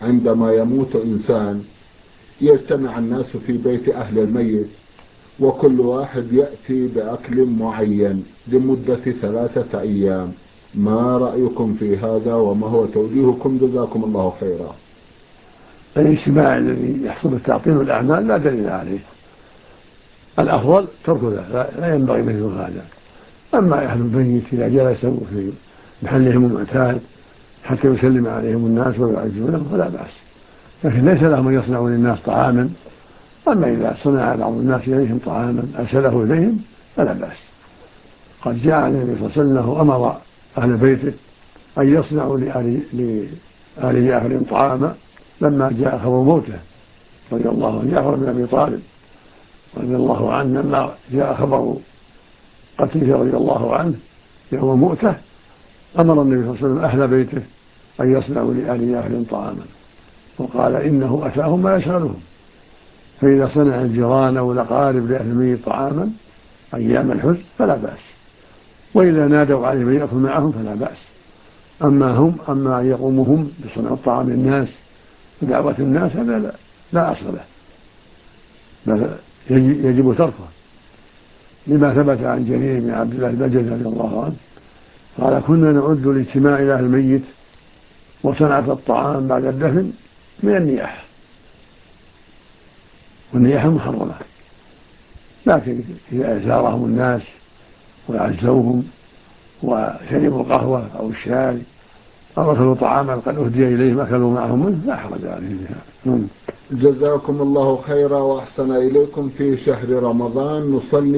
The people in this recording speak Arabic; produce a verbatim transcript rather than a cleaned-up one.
عندما يموت إنسان يجتمع الناس في بيت أهل الميت، وكل واحد يأتي بأكل معين لمدة ثلاثة أيام. ما رأيكم في هذا وما هو توجيهكم؟ جزاكم الله خيرا. الاجتماع الذي يحصل بالتعطيل والأعمال لا دليل عليه، الأفضل ترك ذلك، لا ينبغي مثل هذا. أما أهل الميت إذا جلسوا في محلهم المعتاد حتى يسلم عليهم الناس ويعزونهم فلا بأس، لكن ليس لهم أن يصنعوا للناس طعاما. أما إذا صنع بعض الناس إليهم طعاما أرسله إليهم فلا بأس. قد جاء النبي صلى الله عليه وسلم أمر أهل بيته أن يصنعوا لآل جعفر طعاما لما جاء خبر موته رضي الله عنه جعفر بن أبي طالب رضي الله عنه، لما جاء خبر قتله رضي الله عنه يوم موته أمر النبي صلى الله عليه وسلم أهل بيته أن يصنعوا لآل جعفر طعاما، وقال إنه أتاهم ما يشغلهم. فإذا صنع الجيران أو الأقارب لأهل الميت طعاما أيام الحزن فلا بأس، وإذا نادوا عليه من يأكل معهم فلا بأس. أما هم أما أن يقوموا هم بصنع الطعام للناس ودعوة الناس هذا لا, لا أصل له، بل يجب تركه، لما ثبت عن جرير بن عبد الله البجلي رضي الله عنه قال كنا نعد الاجتماع إلى أهل الميت وصنعة الطعام بعد الدفن من النياحة، والنياحة محرمة، لكن إذا زارهم الناس وعزوهم وشربوا القهوة أو الشاي أو أكلوا طعاما قد أهدي إليهم أكلوا معهم منه لا حرج عليهم فيها. جزاكم الله خيرا وأحسن إليكم. في شهر رمضان نصلي